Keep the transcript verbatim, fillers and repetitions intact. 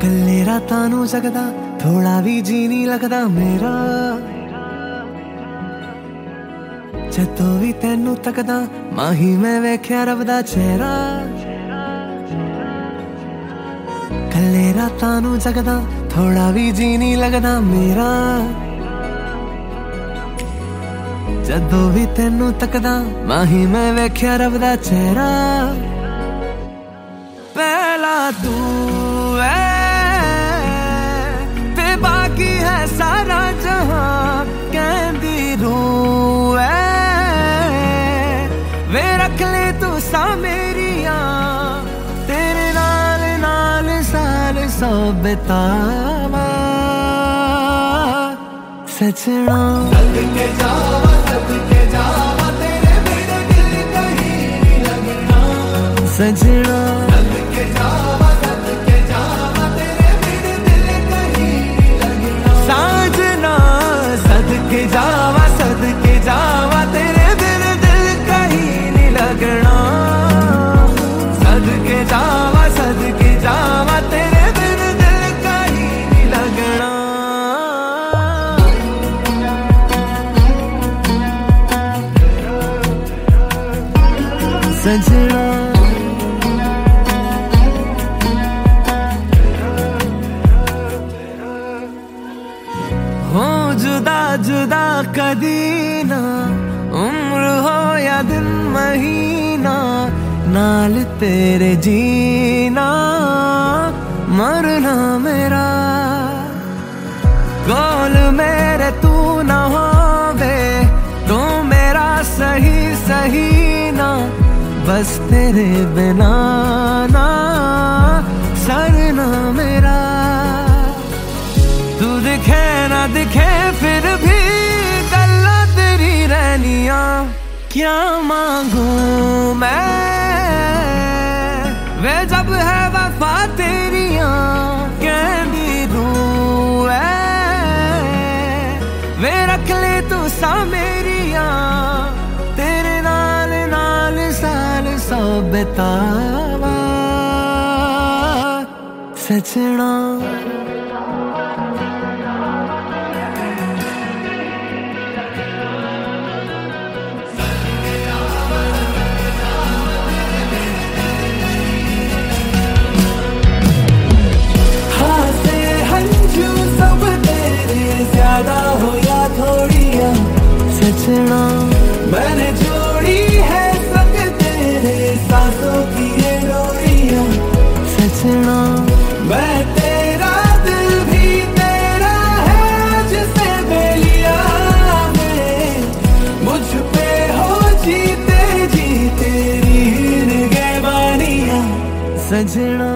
कल्ले रातां नूं जगदा थोड़ा भी जी नहीं लगदा मेरा, जदों भी तैनू तकदा माही मैं वेख्या रब दा चेहरा। कल्ले रातां नूं जगदा थोड़ा भी जी नहीं लगदा मेरा, जदों भी तैनू तकदा माही मैं वेख्या रब दा चेहरा। पहला तू है ते बाकी है सारा जहां, कहंदी रूह है वे रख ले तू सा मेरिया, तेरे नाल नाल साल सौ बितावा सजना। सदके जावा सदके जावा तेरे बिना दिल कहीं नहीं लगना, सजना सदके जावा सदके जावा तेरे बिना दिल कहीं नहीं लगना, साजना सदके जावा सदके जावा तेरे बिना दिल कहीं नहीं लगना, सदके जावा सदके जावा तेरे बिना दिल कहीं नहीं लगना। सजना हो जुदा जुदा कदी ना, उम्र हो या दिन महीना, नाल तेरे जीना मरना मेरा। गोल मेरे तू ना होवे तो मेरा सही सही ना, बस तेरे बिना ना सरना मेरा। तू दिखे ना दिखे फिर भी गल्ला तेरी रहनिया, क्या मांगू मैं वे जब है वफा तेरिया, कहंदी रूह है वे रख ले तू सा मेरिया, तेरे नाल नाल साल सौ बितावा सजना। ज्यादा हो या थोड़िया सजना, मैंने जोड़ी है सब तेरे सांसों की ये डोरियां, सजना मैं तेरा दिल भी तेरा है जिसे बेलिया में, मुझ पे हो जीते जी तेरी निगहबानियां सजना।